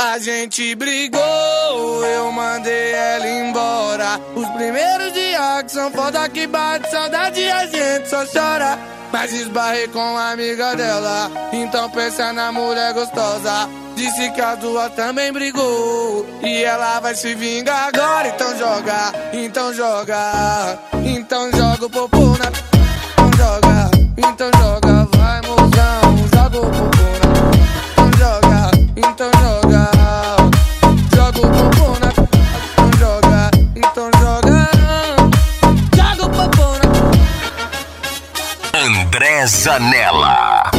A gente brigou, eu mandei ela embora. Os primeiros dias que são foda que bate saudade e a gente só chora. Mas esbarrei com a amiga dela, então pensa na mulher gostosa. Disse que a duas também brigou e ela vai se vingar agora. Então joga, então joga, então joga o popô na... Então joga, então joga, vai mozão, joga o popô na... Então joga, então joga, joga o popô na... Então joga, então joga, joga o popô na... André Zanella.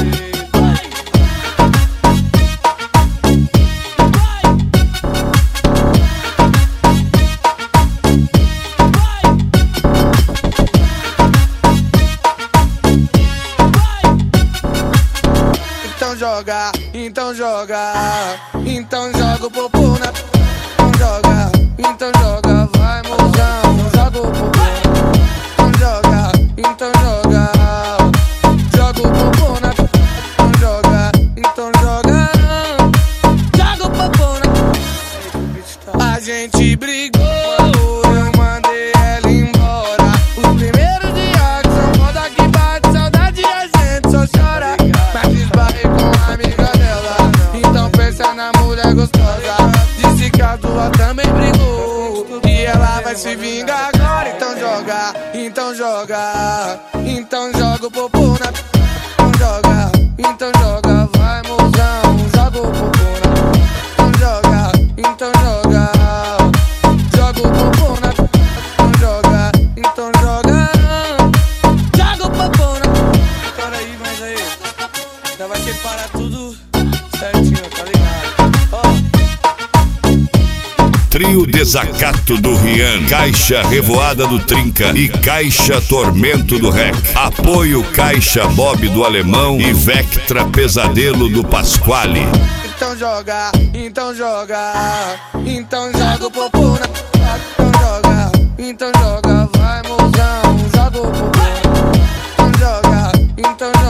Então joga, então joga, então joga o popô na... Então joga, então joga, vai mozão, joga o popô na... Então joga, então joga, joga o popô na... Então joga, então joga, joga o popô na... A gente brigou, eu mandei ela embora. Os primeiros dias que são foda que bate saudade e a gente só chora. Mas esbarrei com a amiga dela, então pensa na mulher gostosa. Disse que a duas também brigou e ela vai se vingar agora. Então joga, então joga, então joga o popô na... Então joga, então joga, vai mozão, joga o popô na... Então joga, então joga, joga o popô na... Então joga, então joga, joga o popô na... Para aí, mas aí já vai separar tudo certinho, tá ligado? Trio Desacato do Rian, Caixa Revoada do Trinca e Caixa Tormento do Rec. Apoio Caixa Bob do Alemão e Vectra Pesadelo do Pasquale. Então joga, então joga, então joga o popô na... Então joga, então joga, vai mozão, joga o popô na... Então joga, então